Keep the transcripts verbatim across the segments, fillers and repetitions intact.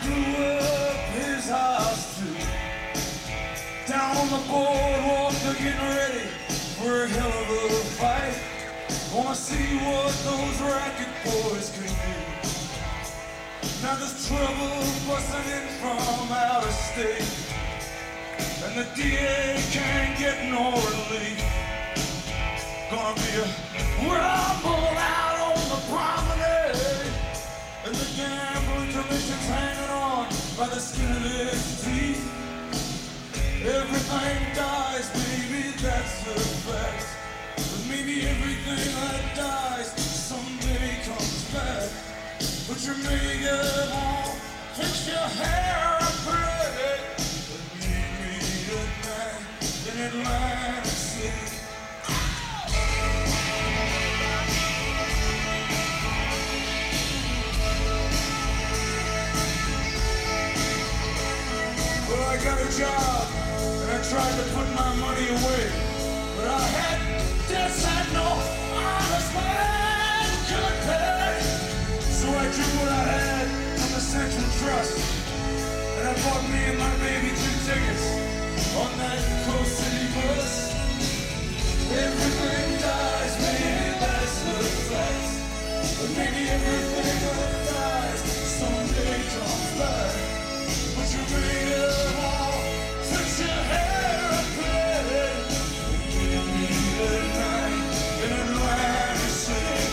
blew up his house too. Down on the boardwalk, they're getting ready for a hell of a fight. Wanna see what those racket boys can do. Now there's trouble busting in from out of state, and the D A can't get no relief. Gonna be a rumble out on the promenade, and the gambling commission's hanging on by the skin of its teeth. Everything dies, baby, that's the fact. But maybe everything that dies someday comes back. Put your makeup on, fix your hair up pretty, and meet me tonight in Atlantic City. Well, I got a job, and I tried to put my money away, but I had debts I know honest man could pay. So I drew what I had from the Central Trust, and I bought me and my baby two tickets on that Coast City bus. Everything dies, maybe that's the fact, but maybe everything that dies someday comes back. Put your makeup on, fix your hair up pretty, and meet me tonight in Atlantic City.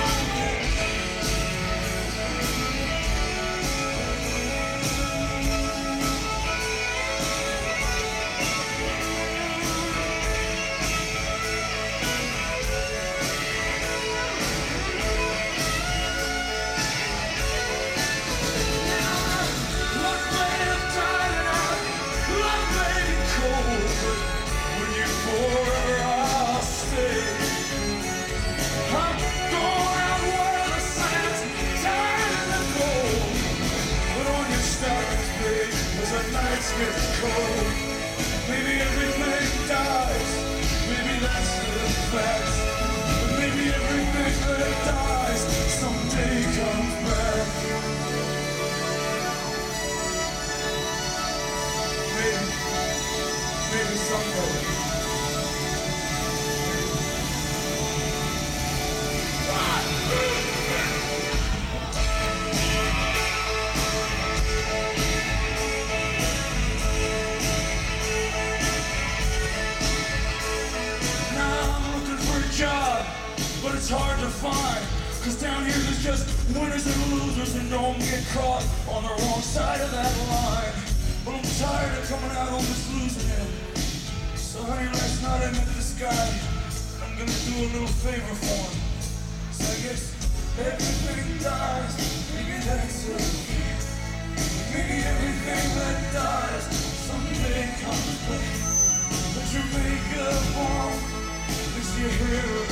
Gets cold. Maybe everything dies. Maybe that's the fact. But maybe everything that dies someday comes back. Maybe, maybe someday. But it's hard to find, cause down here there's just winners and losers and don't get caught on the wrong side of that line. But I'm tired of coming out on this losing end. So honey, last night I met this guy. I'm gonna do a little favor for him. So I guess everything dies, maybe that's it. Maybe everything that dies someday comes back. Put your makeup on, fix your hair